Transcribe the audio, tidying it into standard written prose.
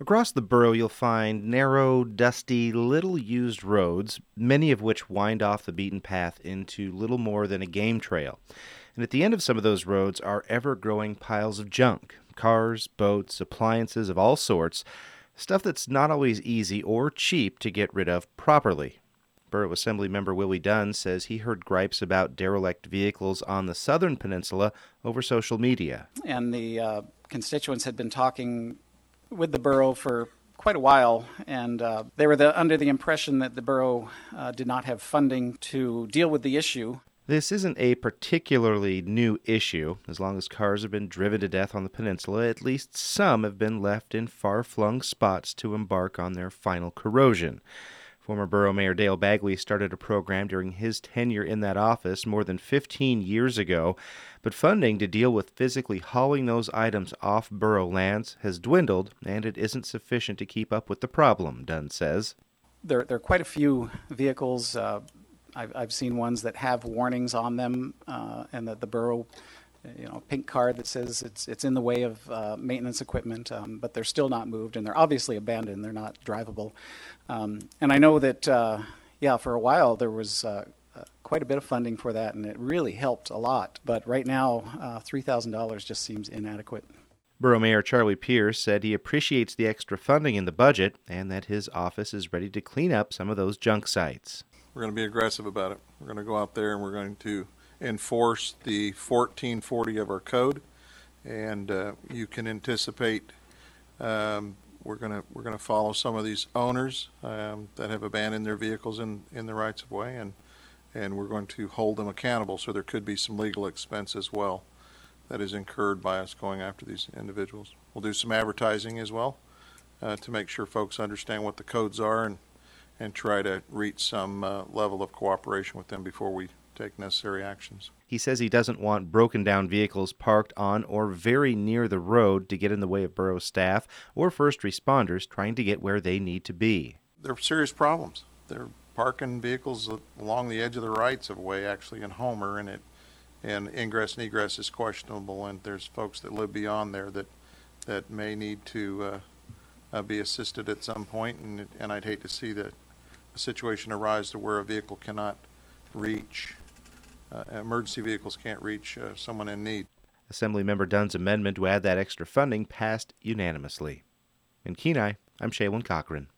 Across the borough, you'll find narrow, dusty, little-used roads, many of which wind off the beaten path into little more than a game trail. And at the end of some of those roads are ever-growing piles of junk, cars, boats, appliances of all sorts, stuff that's not always easy or cheap to get rid of properly. Borough Assembly member Willie Dunn says he heard gripes about derelict vehicles on the southern peninsula over social media. And the constituents had been talking with the borough for quite a while, and they were under the impression that the borough did not have funding to deal with the issue. This isn't a particularly new issue. As long as cars have been driven to death on the peninsula, at least some have been left in far-flung spots to embark on their final corrosion. Former Borough Mayor Dale Bagley started a program during his tenure in that office more than 15 years ago, but funding to deal with physically hauling those items off borough lands has dwindled, and it isn't sufficient to keep up with the problem, Dunn says. There are quite a few vehicles. I've seen ones that have warnings on them, and that the borough, pink card that says it's in the way of maintenance equipment, but they're still not moved, and they're obviously abandoned. They're not drivable. And I know that, for a while there was quite a bit of funding for that, and it really helped a lot. But right now, $3,000 just seems inadequate. Borough Mayor Charlie Pierce said he appreciates the extra funding in the budget and that his office is ready to clean up some of those junk sites. We're going to be aggressive about it. We're going to go out there and we're going to enforce the 1440 of our code, and you can anticipate we're going to follow some of these owners that have abandoned their vehicles in the rights of way, and we're going to hold them accountable. So there could be some legal expense as well that is incurred by us going after these individuals. We'll do some advertising as well to make sure folks understand what the codes are and try to reach some level of cooperation with them before we take necessary actions. He says he doesn't want broken down vehicles parked on or very near the road to get in the way of borough staff or first responders trying to get where they need to be. They're serious problems. They're parking vehicles along the edge of the rights of way, actually in Homer, and ingress and egress is questionable, and there's folks that live beyond there that may need to be assisted at some point, and I'd hate to see a situation arise to where a vehicle cannot reach, emergency vehicles can't reach someone in need. Assemblymember Dunn's amendment to add that extra funding passed unanimously. In Kenai, I'm Shaylin Cochran.